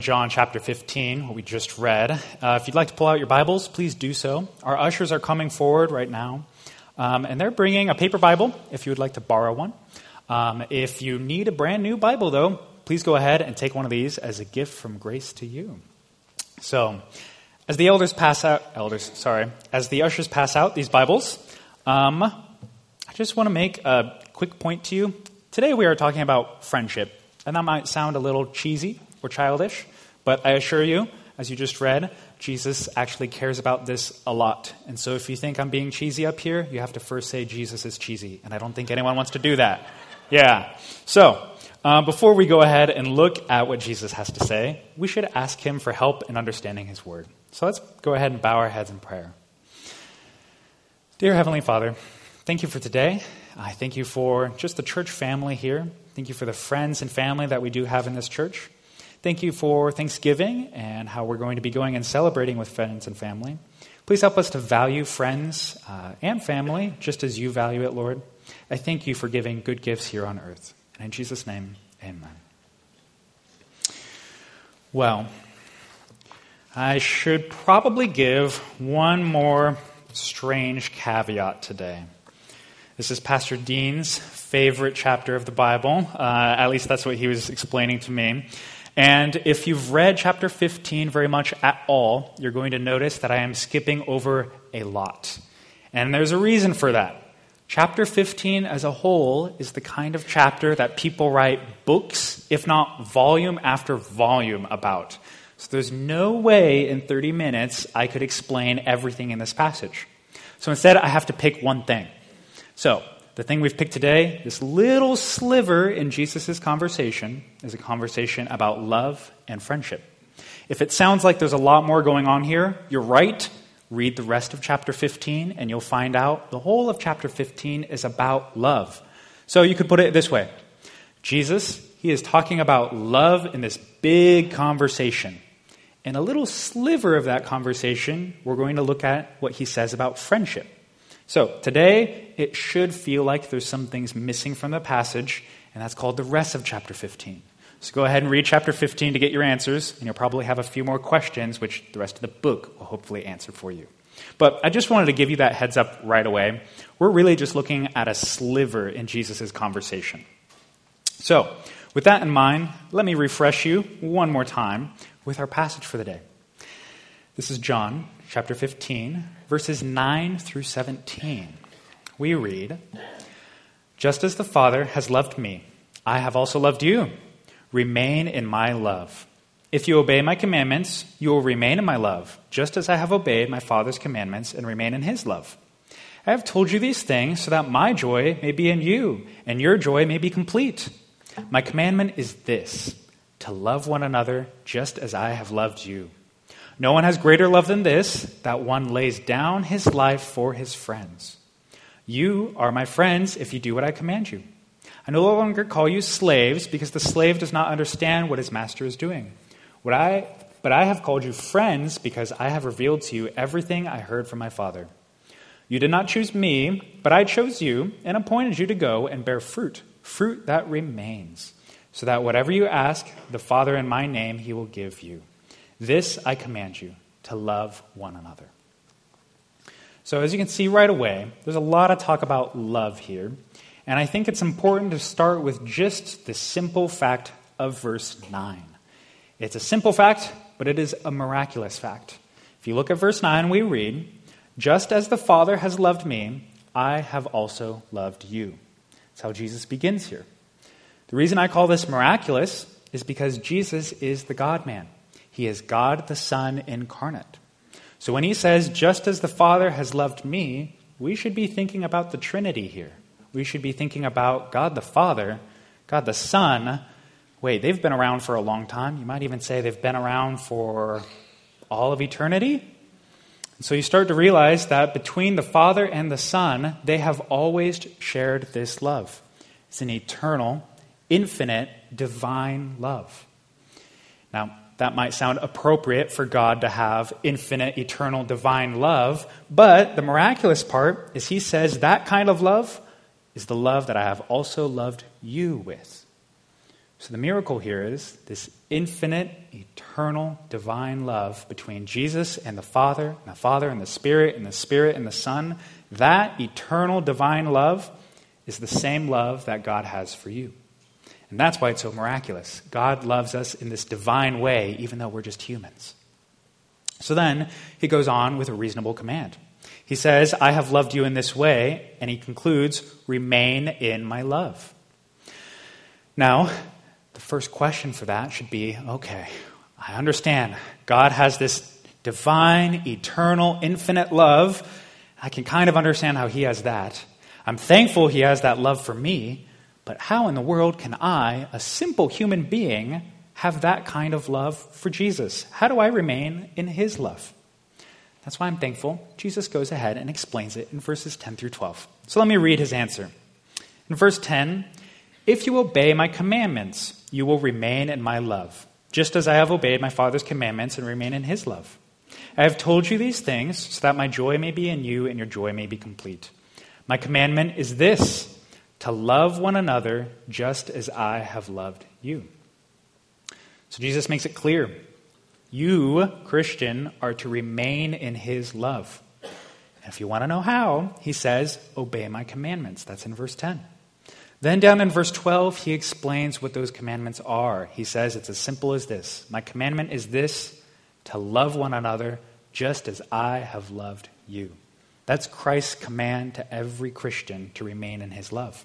John chapter 15, what we just read. If you'd like to pull out your Bibles, please do so. Our ushers are coming forward right now, and they're bringing a paper Bible if you would like to borrow one. If you need a brand new Bible, though, please go ahead and take one of these as a gift from grace to you. So, as the ushers pass out these Bibles, I just want to make a quick point to you. Today we are talking about friendship, and that might sound a little cheesy or childish, but I assure you, as you just read, Jesus actually cares about this a lot. And so if you think I'm being cheesy up here, you have to first say Jesus is cheesy, and I don't think anyone wants to do that. Yeah. So, before we go ahead and look at what Jesus has to say, we should ask him for help in understanding his word. So let's go ahead and bow our heads in prayer. Dear Heavenly Father, thank you for today. I thank you for just the church family here. Thank you for the friends and family that we do have in this church. Thank you for Thanksgiving and how we're going to be going and celebrating with friends and family. Please help us to value friends and family just as you value it, Lord. I thank you for giving good gifts here on earth. And in Jesus' name, amen. Well, I should probably give one more strange caveat today. This is Pastor Dean's favorite chapter of the Bible. At least that's what he was explaining to me. And if you've read chapter 15 very much at all, you're going to notice that I am skipping over a lot. And there's a reason for that. Chapter 15 as a whole is the kind of chapter that people write books, if not volume after volume about. So there's no way in 30 minutes I could explain everything in this passage. So instead, I have to pick one thing. So the thing we've picked today, this little sliver in Jesus' conversation, is a conversation about love and friendship. If it sounds like there's a lot more going on here, you're right. Read the rest of chapter 15, and you'll find out the whole of chapter 15 is about love. So you could put it this way. Jesus, he is talking about love in this big conversation. And a little sliver of that conversation, we're going to look at what he says about friendship. So today, it should feel like there's some things missing from the passage, and that's called the rest of chapter 15. So go ahead and read chapter 15 to get your answers, and you'll probably have a few more questions, which the rest of the book will hopefully answer for you. But I just wanted to give you that heads up right away. We're really just looking at a sliver in Jesus' conversation. So, with that in mind, let me refresh you one more time with our passage for the day. This is John chapter 15, verses 9 through 17. We read, "Just as the Father has loved me, I have also loved you. Remain in my love. If you obey my commandments, you will remain in my love, just as I have obeyed my Father's commandments and remain in his love. I have told you these things so that my joy may be in you, and your joy may be complete. My commandment is this, to love one another just as I have loved you. No one has greater love than this, that one lays down his life for his friends. You are my friends if you do what I command you. I no longer call you slaves, because the slave does not understand what his master is doing. But I have called you friends, because I have revealed to you everything I heard from my Father. You did not choose me, but I chose you and appointed you to go and bear fruit, fruit that remains, so that whatever you ask the Father in my name, he will give you. This I command you, to love one another." So as you can see right away, there's a lot of talk about love here. And I think it's important to start with just the simple fact of verse 9. It's a simple fact, but it is a miraculous fact. If you look at verse 9, we read, "Just as the Father has loved me, I have also loved you." That's how Jesus begins here. The reason I call this miraculous is because Jesus is the God-man. He is God the Son incarnate. So when he says, "Just as the Father has loved me," we should be thinking about the Trinity here. We should be thinking about God the Father, God the Son. Wait, they've been around for a long time. You might even say they've been around for all of eternity. And so you start to realize that between the Father and the Son, they have always shared this love. It's an eternal, infinite, divine love. Now, that might sound appropriate for God to have infinite, eternal, divine love, but the miraculous part is he says that kind of love is the love that I have also loved you with. So the miracle here is this infinite, eternal, divine love between Jesus and the Father and the Spirit and the Spirit and the Son. That eternal divine love is the same love that God has for you. And that's why it's so miraculous. God loves us in this divine way, even though we're just humans. So then he goes on with a reasonable command. He says, I have loved you in this way, and he concludes, remain in my love. Now, the first question for that should be, okay, I understand. God has this divine, eternal, infinite love. I can kind of understand how he has that. I'm thankful he has that love for me, but how in the world can I, a simple human being, have that kind of love for Jesus? How do I remain in his love? That's why I'm thankful. Jesus goes ahead and explains it in verses 10 through 12. So let me read his answer. In verse 10, if you obey my commandments, you will remain in my love, just as I have obeyed my Father's commandments and remain in his love. I have told you these things so that my joy may be in you and your joy may be complete. My commandment is this, to love one another just as I have loved you. So Jesus makes it clear. You, Christian, are to remain in his love. And if you want to know how, he says, obey my commandments. That's in verse 10. Then down in verse 12, he explains what those commandments are. He says it's as simple as this. My commandment is this, to love one another just as I have loved you. That's Christ's command to every Christian to remain in his love.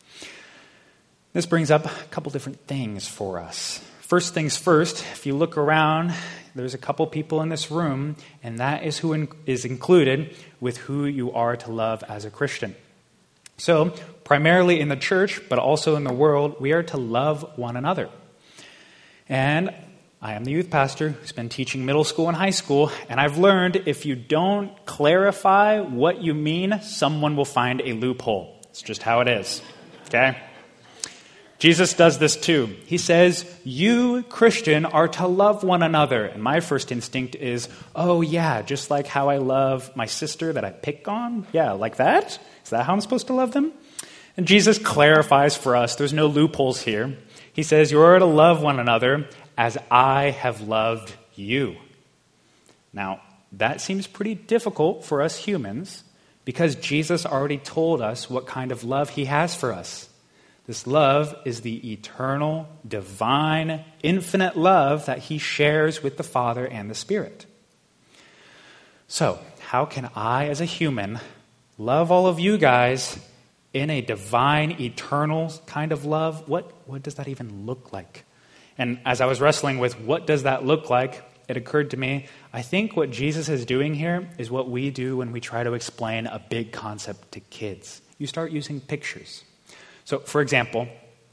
This brings up a couple different things for us. First things first, if you look around, there's a couple people in this room, and that is who is included with who you are to love as a Christian. So, primarily in the church, but also in the world, we are to love one another. And I am the youth pastor who's been teaching middle school and high school, and I've learned if you don't clarify what you mean, someone will find a loophole. It's just how it is, okay? Jesus does this too. He says, you, Christian, are to love one another. And my first instinct is, oh yeah, just like how I love my sister that I pick on? Yeah, like that? Is that how I'm supposed to love them? And Jesus clarifies for us, there's no loopholes here. He says, you are to love one another as I have loved you. Now, that seems pretty difficult for us humans because Jesus already told us what kind of love he has for us. This love is the eternal, divine, infinite love that he shares with the Father and the Spirit. So, how can I, as a human, love all of you guys in a divine, eternal kind of love? What does that even look like? And as I was wrestling with what does that look like, it occurred to me, I think what Jesus is doing here is what we do when we try to explain a big concept to kids. You start using pictures. So, for example,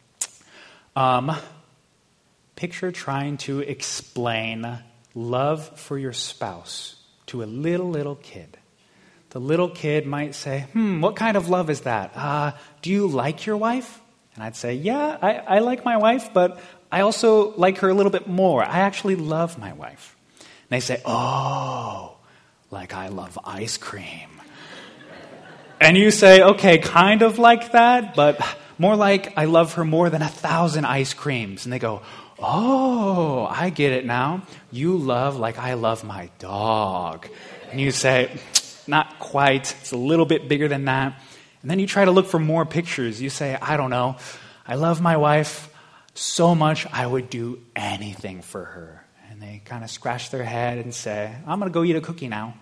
picture trying to explain love for your spouse to a little kid. The little kid might say, what kind of love is that? Do you like your wife? And I'd say, yeah, I like my wife, but I also like her a little bit more. I actually love my wife. And they say, oh, like I love ice cream. And you say, okay, kind of like that, but more like I love her more than 1,000 ice creams. And they go, oh, I get it now. You love like I love my dog. And you say, not quite. It's a little bit bigger than that. And then you try to look for more pictures. You say, I don't know. I love my wife so much I would do anything for her. And they kind of scratch their head and say, I'm going to go eat a cookie now.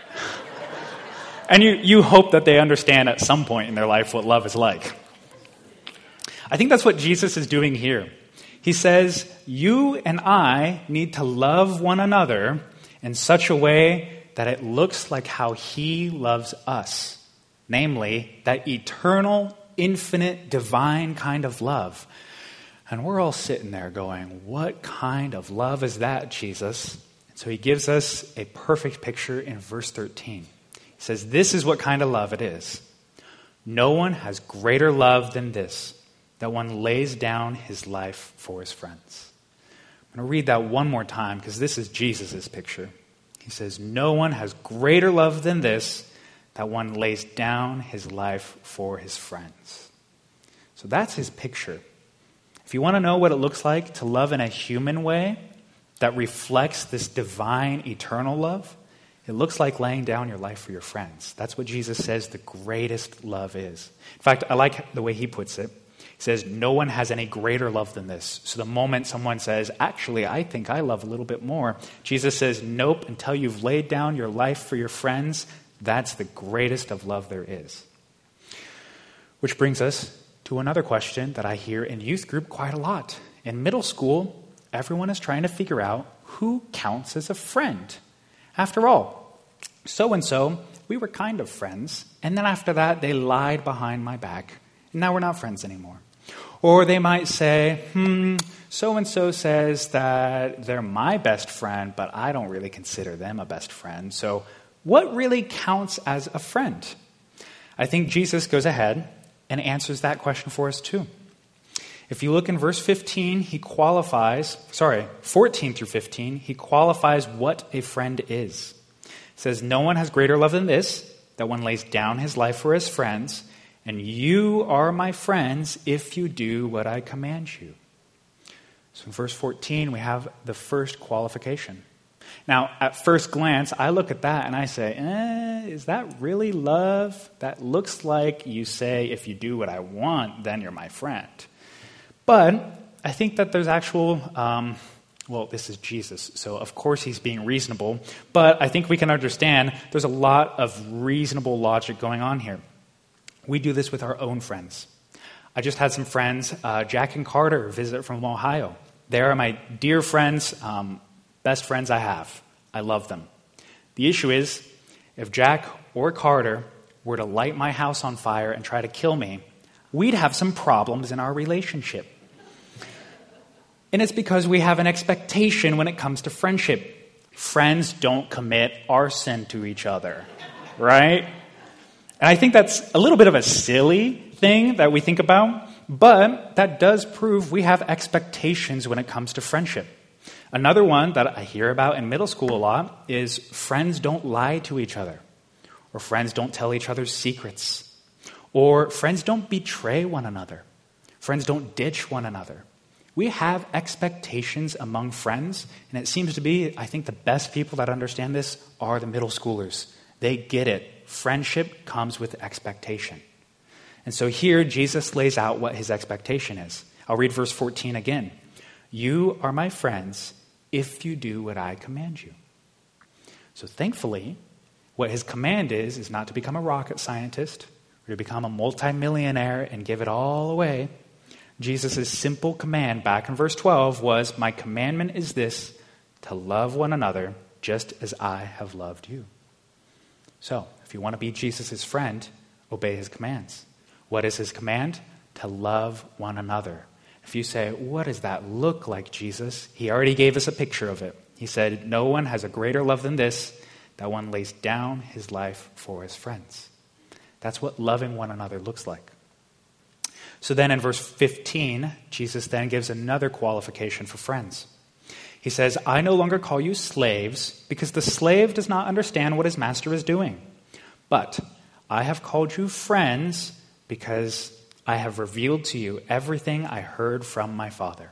And you hope that they understand at some point in their life what love is like. I think that's what Jesus is doing here. He says, you and I need to love one another in such a way that it looks like how he loves us. Namely, that eternal, infinite, divine kind of love. And we're all sitting there going, what kind of love is that, Jesus? And so he gives us a perfect picture in verse 13. He says, this is what kind of love it is. No one has greater love than this, that one lays down his life for his friends. I'm going to read that one more time because this is Jesus' picture. He says, no one has greater love than this, that one lays down his life for his friends. So that's his picture. If you want to know what it looks like to love in a human way that reflects this divine, eternal love, it looks like laying down your life for your friends. That's what Jesus says the greatest love is. In fact, I like the way he puts it. He says, no one has any greater love than this. So the moment someone says, actually, I think I love a little bit more, Jesus says, nope, until you've laid down your life for your friends, that's the greatest of love there is. Which brings us to another question that I hear in youth group quite a lot. In middle school, everyone is trying to figure out who counts as a friend. After all, so-and-so, we were kind of friends, and then after that, they lied behind my back, and now we're not friends anymore. Or they might say, so-and-so says that they're my best friend, but I don't really consider them a best friend. So what really counts as a friend? I think Jesus goes ahead and answers that question for us too. If you look in verse 14 through 15, he qualifies what a friend is. He says, no one has greater love than this, that one lays down his life for his friends, and you are my friends if you do what I command you. So in verse 14, we have the first qualification. Now, at first glance, I look at that and I say, is that really love? That looks like you say, if you do what I want, then you're my friend. But I think that there's actual, this is Jesus, so of course he's being reasonable, but I think we can understand there's a lot of reasonable logic going on here. We do this with our own friends. I just had some friends, Jack and Carter, visit from Ohio. They are my dear friends, best friends I have. I love them. The issue is, if Jack or Carter were to light my house on fire and try to kill me, we'd have some problems in our relationship. And it's because we have an expectation when it comes to friendship. Friends don't commit arson to each other, right? And I think that's a little bit of a silly thing that we think about, but that does prove we have expectations when it comes to friendship. Another one that I hear about in middle school a lot is friends don't lie to each other, or friends don't tell each other secrets, or friends don't betray one another, friends don't ditch one another. We have expectations among friends, and it seems to be, I think the best people that understand this are the middle schoolers. They get it. Friendship comes with expectation. And so here, Jesus lays out what his expectation is. I'll read verse 14 again. You are my friends if you do what I command you. So thankfully, what his command is not to become a rocket scientist or to become a multimillionaire and give it all away. Jesus' simple command back in verse 12 was, my commandment is this, to love one another just as I have loved you. So, if you want to be Jesus' friend, obey his commands. What is his command? To love one another. If you say, what does that look like, Jesus? He already gave us a picture of it. He said, no one has a greater love than this, that one lays down his life for his friends. That's what loving one another looks like. So then in verse 15, Jesus then gives another qualification for friends. He says, I no longer call you slaves, because the slave does not understand what his master is doing. But I have called you friends, because I have revealed to you everything I heard from my Father.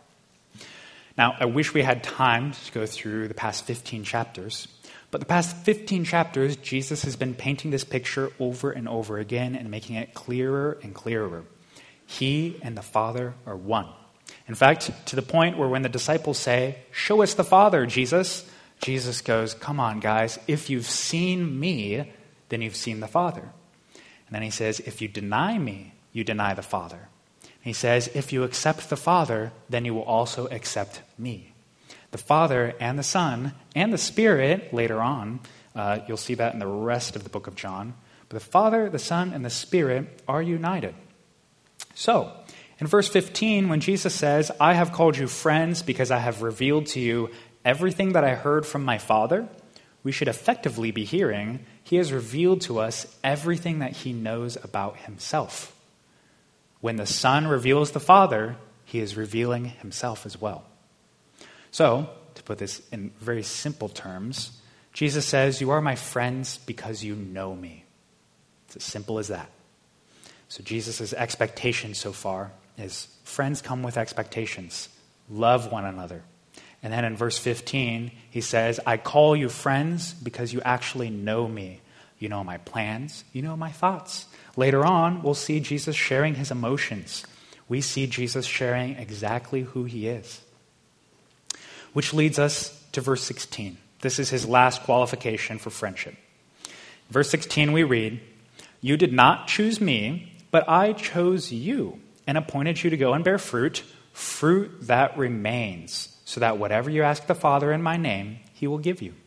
Now, I wish we had time to go through the past 15 chapters, but the past 15 chapters, Jesus has been painting this picture over and over again and making it clearer and clearer. He and the Father are one. In fact, to the point where when the disciples say, show us the Father, Jesus, Jesus goes, come on, guys, if you've seen me, then you've seen the Father. And then he says, if you deny me, you deny the Father. And he says, if you accept the Father, then you will also accept me. The Father and the Son and the Spirit, later on, you'll see that in the rest of the book of John, but the Father, the Son, and the Spirit are united. So, in verse 15, when Jesus says, I have called you friends because I have revealed to you everything that I heard from my Father, we should effectively be hearing, he has revealed to us everything that he knows about himself. When the Son reveals the Father, he is revealing himself as well. So, to put this in very simple terms, Jesus says, you are my friends because you know me. It's as simple as that. So Jesus' expectation so far is friends come with expectations. Love one another. And then in verse 15, he says, I call you friends because you actually know me. You know my plans. You know my thoughts. Later on, we'll see Jesus sharing his emotions. We see Jesus sharing exactly who he is. Which leads us to verse 16. This is his last qualification for friendship. Verse 16 we read, you did not choose me, but I chose you and appointed you to go and bear fruit, fruit that remains, so that whatever you ask the Father in my name, he will give you.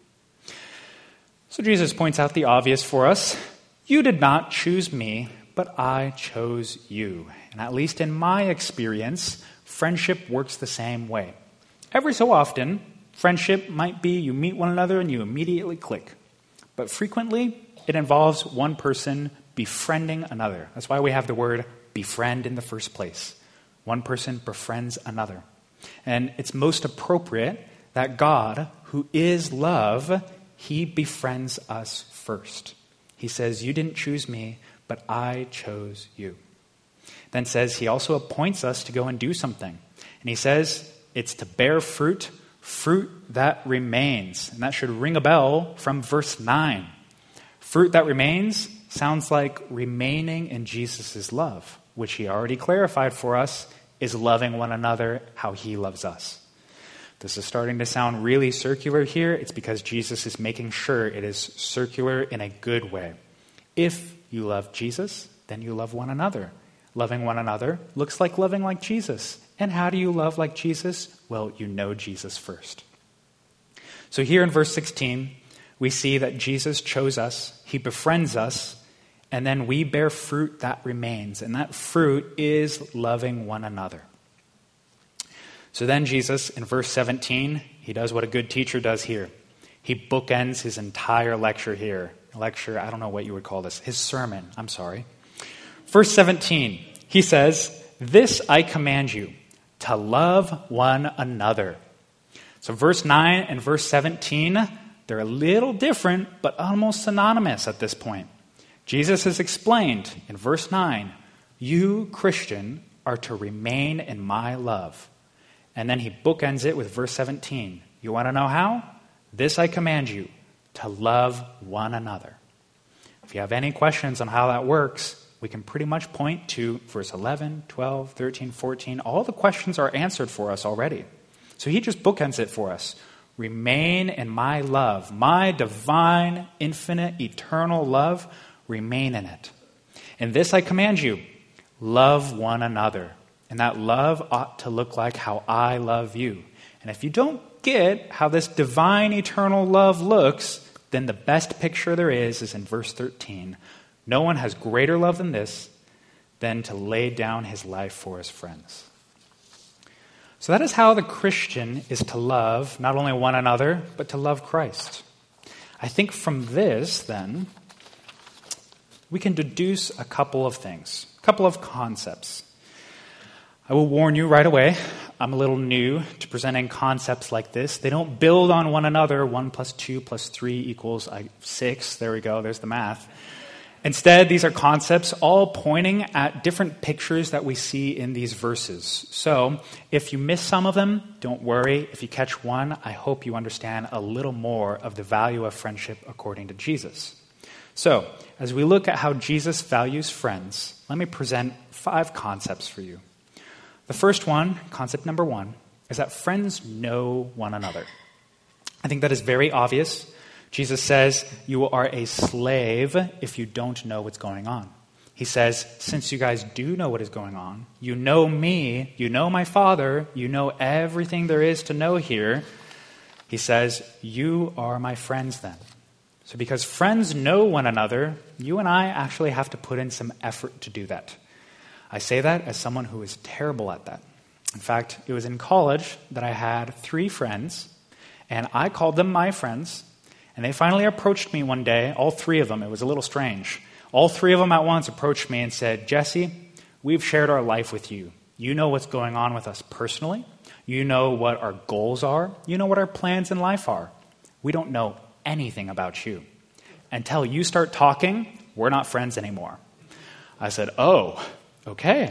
So Jesus points out the obvious for us. You did not choose me, but I chose you. And at least in my experience, friendship works the same way. Every so often, friendship might be you meet one another and you immediately click. But frequently, it involves one person befriending another. That's why we have the word befriend in the first place. One person befriends another. And it's most appropriate that God, who is love, he befriends us first. He says, you didn't choose me, but I chose you. Then says he also appoints us to go and do something. And he says it's to bear fruit, fruit that remains. And that should ring a bell from verse 9. Fruit that remains sounds like remaining in Jesus' love, which he already clarified for us is loving one another how he loves us. This is starting to sound really circular here. It's because Jesus is making sure it is circular in a good way. If you love Jesus, then you love one another. Loving one another looks like loving like Jesus. And how do you love like Jesus? Well, you know Jesus first. So here in verse 16, we see that Jesus chose us, he befriends us, and then we bear fruit that remains. And that fruit is loving one another. So then Jesus, in verse 17, he does what a good teacher does here. He bookends his entire lecture here. Lecture, I don't know what you would call this. His sermon, I'm sorry. Verse 17, he says, this I command you, to love one another. So verse 9 and verse 17, they're a little different, but almost synonymous at this point. Jesus has explained in verse 9, you, Christian, are to remain in my love. And then he bookends it with verse 17. You want to know how? This I command you, to love one another. If you have any questions on how that works, we can pretty much point to verse 11, 12, 13, 14. All the questions are answered for us already. So he just bookends it for us. Remain in my love, my divine, infinite, eternal love. Remain in it. And this I command you, love one another. And that love ought to look like how I love you. And if you don't get how this divine, eternal love looks, then the best picture there is in verse 13. No one has greater love than this, than to lay down his life for his friends. So that is how the Christian is to love not only one another, but to love Christ. I think from this, then, we can deduce a couple of things, a couple of concepts. I will warn you right away, I'm a little new to presenting concepts like this. They don't build on one another. 1 + 2 + 3 equals 6. There we go. There's the math. Instead, these are concepts all pointing at different pictures that we see in these verses. So if you miss some of them, don't worry. If you catch one, I hope you understand a little more of the value of friendship according to Jesus. So as we look at how Jesus values friends, let me present 5 concepts for you. The first one, concept number 1, is that friends know one another. I think that is very obvious. Jesus says, you are a slave if you don't know what's going on. He says, since you guys do know what is going on, you know me, you know my Father, you know everything there is to know here. He says, you are my friends then. So because friends know one another, you and I actually have to put in some effort to do that. I say that as someone who is terrible at that. In fact, it was in college that I had 3 friends, and I called them my friends, and they finally approached me one day, all 3 of them. It was a little strange. All 3 of them at once approached me and said, Jesse, we've shared our life with you. You know what's going on with us personally. You know what our goals are. You know what our plans in life are. We don't know anything about you. Until you start talking, we're not friends anymore. I said, oh, okay.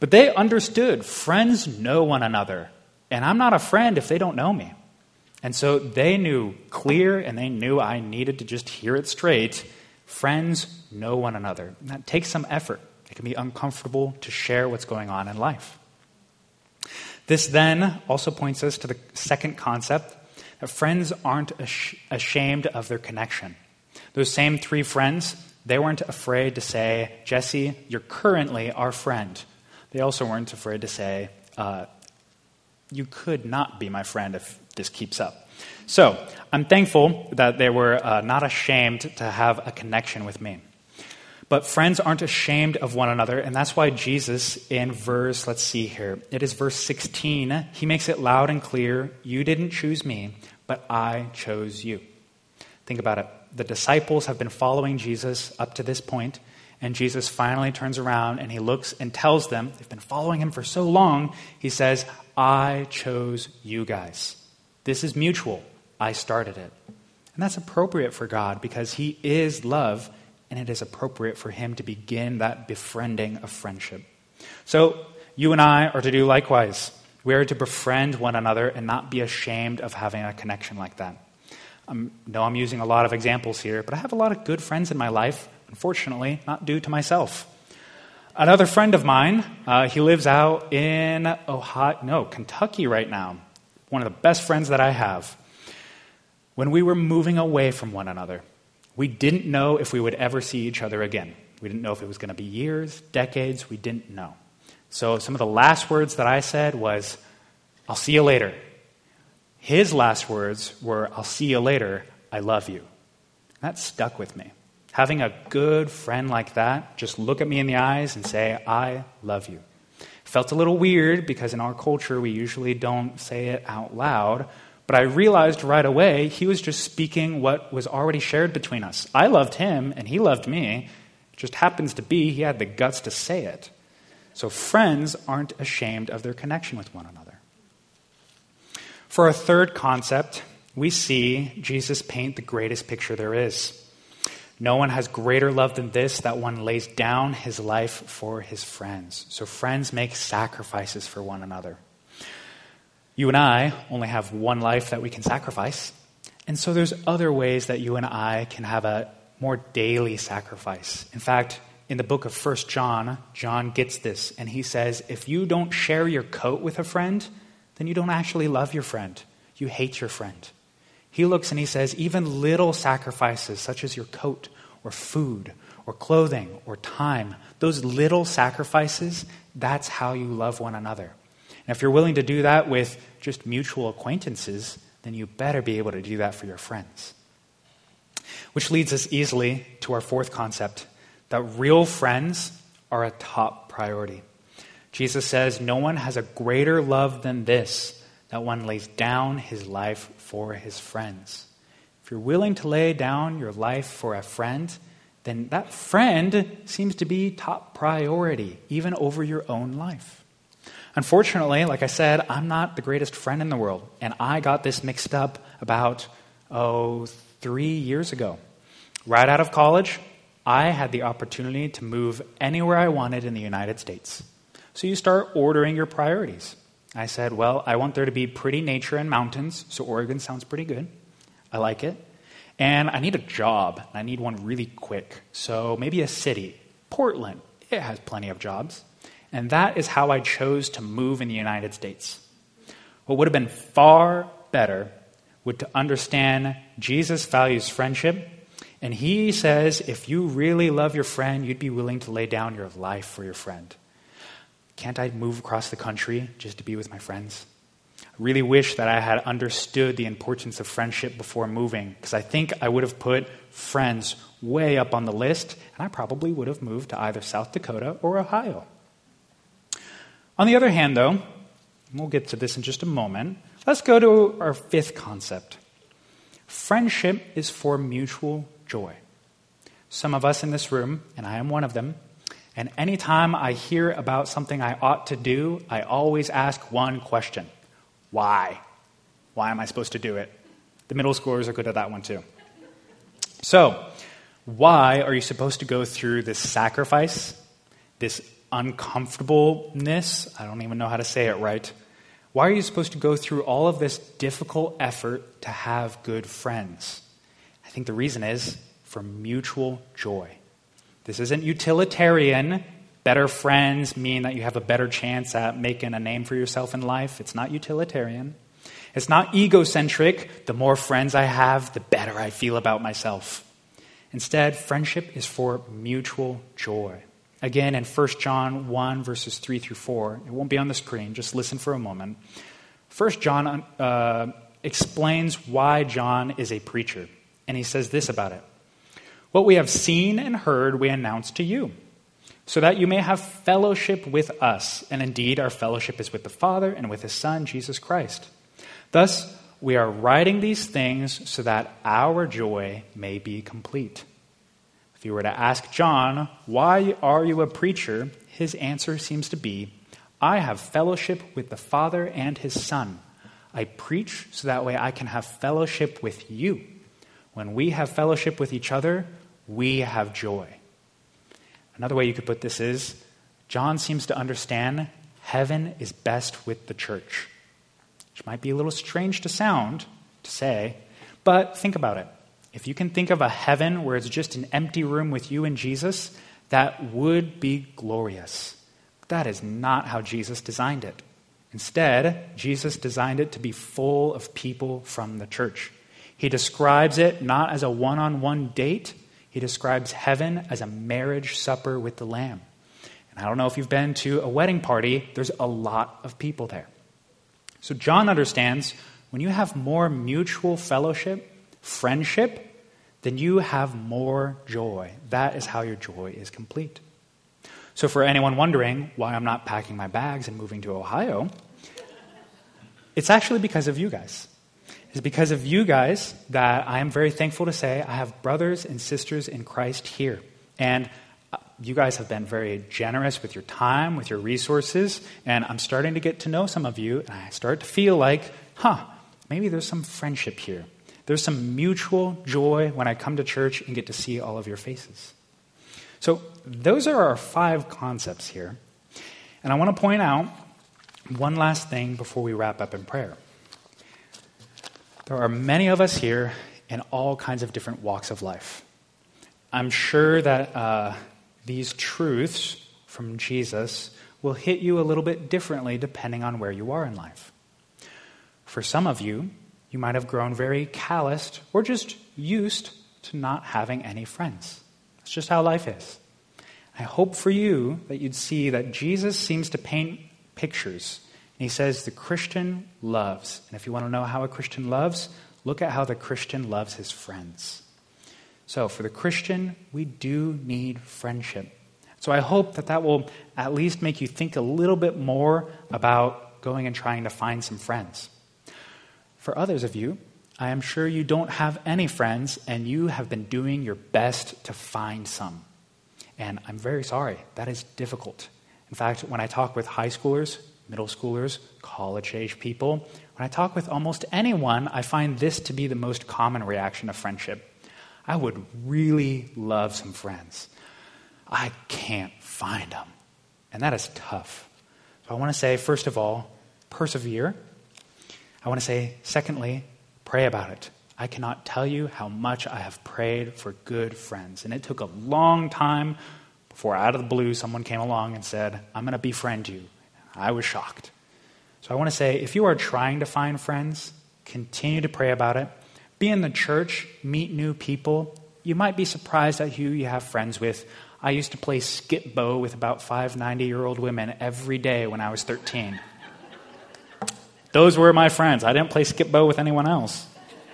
But they understood friends know one another, and I'm not a friend if they don't know me. And so they knew clear, and they knew I needed to just hear it straight. Friends know one another. And that takes some effort. It can be uncomfortable to share what's going on in life. This then also points us to the second concept, that friends aren't ashamed of their connection. Those same three friends, they weren't afraid to say, Jesse, you're currently our friend. They also weren't afraid to say, you could not be my friend if this keeps up. So I'm thankful that they were not ashamed to have a connection with me. But friends aren't ashamed of one another, and that's why Jesus in verse 16, he makes it loud and clear, you didn't choose me, but I chose you. Think about it. The disciples have been following Jesus up to this point, and Jesus finally turns around and he looks and tells them, they've been following him for so long, he says, I chose you guys. This is mutual. I started it. And that's appropriate for God because he is love, and it is appropriate for him to begin that befriending of friendship. So you and I are to do likewise. We are to befriend one another and not be ashamed of having a connection like that. I know I'm using a lot of examples here, but I have a lot of good friends in my life, unfortunately, not due to myself. Another friend of mine, he lives out in Kentucky right now. One of the best friends that I have. When we were moving away from one another, we didn't know if we would ever see each other again. We didn't know if it was going to be years, decades. We didn't know. So some of the last words that I said was, I'll see you later. His last words were, I'll see you later, I love you. That stuck with me. Having a good friend like that, just look at me in the eyes and say, I love you. It felt a little weird because in our culture we usually don't say it out loud, but I realized right away he was just speaking what was already shared between us. I loved him and he loved me. It just happens to be he had the guts to say it. So friends aren't ashamed of their connection with one another. For our third concept, we see Jesus paint the greatest picture there is. No one has greater love than this, that one lays down his life for his friends. So friends make sacrifices for one another. You and I only have one life that we can sacrifice. And so there's other ways that you and I can have a more daily sacrifice. In fact, in the book of 1 John, John gets this, and he says, if you don't share your coat with a friend, then you don't actually love your friend. You hate your friend. He looks and he says, even little sacrifices such as your coat or food or clothing or time, those little sacrifices, that's how you love one another. And if you're willing to do that with just mutual acquaintances, then you better be able to do that for your friends. Which leads us easily to our fourth concept, that real friends are a top priority. Jesus says, no one has a greater love than this, that one lays down his life for his friends. If you're willing to lay down your life for a friend, then that friend seems to be top priority, even over your own life. Unfortunately, like I said, I'm not the greatest friend in the world, and I got this mixed up about, 3 years ago. Right out of college, I had the opportunity to move anywhere I wanted in the United States. So you start ordering your priorities. I said, well, I want there to be pretty nature and mountains, so Oregon sounds pretty good. I like it. And I need a job, and I need one really quick. So maybe a city. Portland, it has plenty of jobs. And that is how I chose to move in the United States. What would have been far better would to understand Jesus values friendship. And he says, if you really love your friend, you'd be willing to lay down your life for your friend. Can't I move across the country just to be with my friends? I really wish that I had understood the importance of friendship before moving, because I think I would have put friends way up on the list, and I probably would have moved to either South Dakota or Ohio. On the other hand, though, and we'll get to this in just a moment, let's go to our fifth concept. Friendship is for mutual joy. Some of us in this room, and I am one of them, and anytime I hear about something I ought to do, I always ask one question. Why? Why am I supposed to do it? The middle schoolers are good at that one too. So, why are you supposed to go through this sacrifice, this uncomfortableness. I don't even know how to say it right. Why are you supposed to go through all of this difficult effort to have good friends? I think the reason is for mutual joy. This isn't utilitarian. Better friends mean that you have a better chance at making a name for yourself in life. It's not utilitarian. It's not egocentric. The more friends I have, the better I feel about myself. Instead, friendship is for mutual joy. Again, in 1 John 1, verses 3 through 4, it won't be on the screen, just listen for a moment. 1 John explains why John is a preacher, and he says this about it. What we have seen and heard we announce to you, so that you may have fellowship with us. And indeed, our fellowship is with the Father and with his Son, Jesus Christ. Thus, we are writing these things so that our joy may be complete. If you were to ask John, why are you a preacher? His answer seems to be, I have fellowship with the Father and his Son. I preach so that way I can have fellowship with you. When we have fellowship with each other, we have joy. Another way you could put this is, John seems to understand heaven is best with the church. Which might be a little strange to say, but think about it. If you can think of a heaven where it's just an empty room with you and Jesus, that would be glorious. That is not how Jesus designed it. Instead, Jesus designed it to be full of people from the church. He describes it not as a one-on-one date. He describes heaven as a marriage supper with the Lamb. And I don't know if you've been to a wedding party, there's a lot of people there. So John understands when you have more mutual fellowship, friendship, then you have more joy. That is how your joy is complete. So for anyone wondering why I'm not packing my bags and moving to Ohio, it's actually because of you guys. It's because of you guys that I am very thankful to say I have brothers and sisters in Christ here. And you guys have been very generous with your time, with your resources, and I'm starting to get to know some of you, and I start to feel like, maybe there's some friendship here. There's some mutual joy when I come to church and get to see all of your faces. So those are our 5 concepts here. And I want to point out one last thing before we wrap up in prayer. There are many of us here in all kinds of different walks of life. I'm sure that these truths from Jesus will hit you a little bit differently depending on where you are in life. For some of you, you might have grown very calloused or just used to not having any friends. That's just how life is. I hope for you that you'd see that Jesus seems to paint pictures. And he says the Christian loves. And if you want to know how a Christian loves, look at how the Christian loves his friends. So for the Christian, we do need friendship. So I hope that will at least make you think a little bit more about going and trying to find some friends. For others of you, I am sure you don't have any friends and you have been doing your best to find some. And I'm very sorry, that is difficult. In fact, when I talk with high schoolers, middle schoolers, college-age people, when I talk with almost anyone, I find this to be the most common reaction to friendship. I would really love some friends. I can't find them. And that is tough. So I want to say, first of all, persevere. I want to say, secondly, pray about it. I cannot tell you how much I have prayed for good friends. And it took a long time before out of the blue someone came along and said, I'm going to befriend you. I was shocked. So I want to say, if you are trying to find friends, continue to pray about it. Be in the church, meet new people. You might be surprised at who you have friends with. I used to play skip bow with about 5 90-year-old women every day when I was 13. Those were my friends. I didn't play skip bow with anyone else.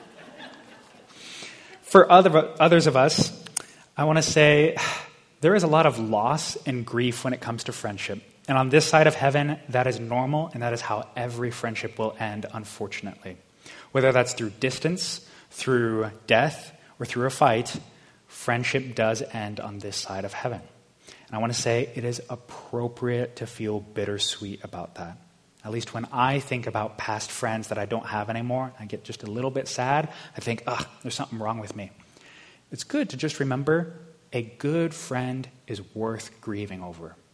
For others of us, I want to say there is a lot of loss and grief when it comes to friendship. And on this side of heaven, that is normal, and that is how every friendship will end, unfortunately. Whether that's through distance, through death, or through a fight, friendship does end on this side of heaven. And I want to say it is appropriate to feel bittersweet about that. At least when I think about past friends that I don't have anymore, I get just a little bit sad. I think, there's something wrong with me. It's good to just remember a good friend is worth grieving over.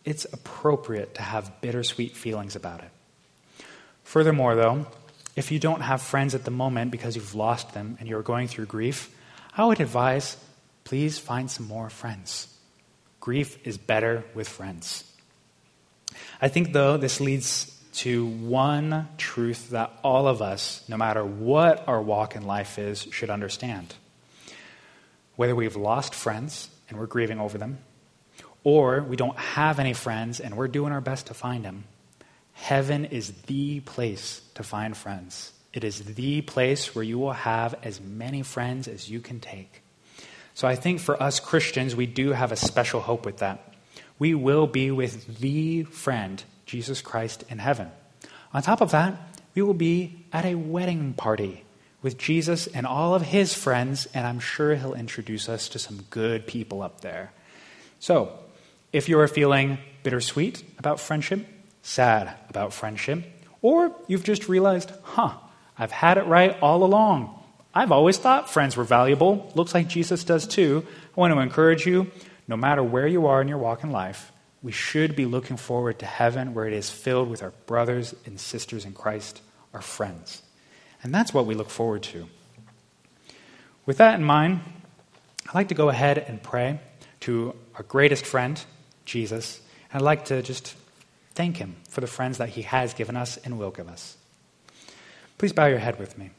it's appropriate to have bittersweet feelings about it. Furthermore, though, if you don't have friends at the moment because you've lost them and you're going through grief, I would advise, please find some more friends. Grief is better with friends. I think, though, this leads to one truth that all of us, no matter what our walk in life is, should understand. Whether we've lost friends and we're grieving over them, or we don't have any friends and we're doing our best to find them, heaven is the place to find friends. It is the place where you will have as many friends as you can take. So I think for us Christians, we do have a special hope with that. We will be with the friend, Jesus Christ, in heaven. On top of that, we will be at a wedding party with Jesus and all of his friends, and I'm sure he'll introduce us to some good people up there. So, if you are feeling bittersweet about friendship, sad about friendship, or you've just realized, I've had it right all along. I've always thought friends were valuable. Looks like Jesus does too. I want to encourage you, no matter where you are in your walk in life, we should be looking forward to heaven where it is filled with our brothers and sisters in Christ, our friends. And that's what we look forward to. With that in mind, I'd like to go ahead and pray to our greatest friend, Jesus. And I'd like to just thank him for the friends that he has given us and will give us. Please bow your head with me.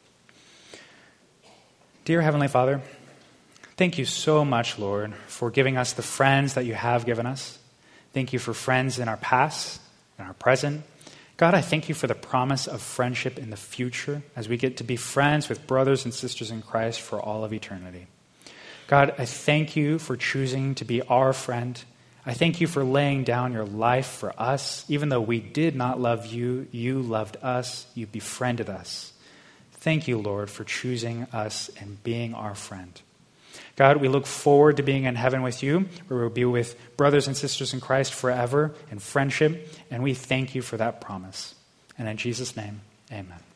Dear Heavenly Father, thank you so much, Lord, for giving us the friends that you have given us. Thank you for friends in our past and our present. God, I thank you for the promise of friendship in the future as we get to be friends with brothers and sisters in Christ for all of eternity. God, I thank you for choosing to be our friend. I thank you for laying down your life for us. Even though we did not love you, you loved us. You befriended us. Thank you, Lord, for choosing us and being our friend. God, we look forward to being in heaven with you, where we'll be with brothers and sisters in Christ forever in friendship, and we thank you for that promise. And in Jesus' name, amen.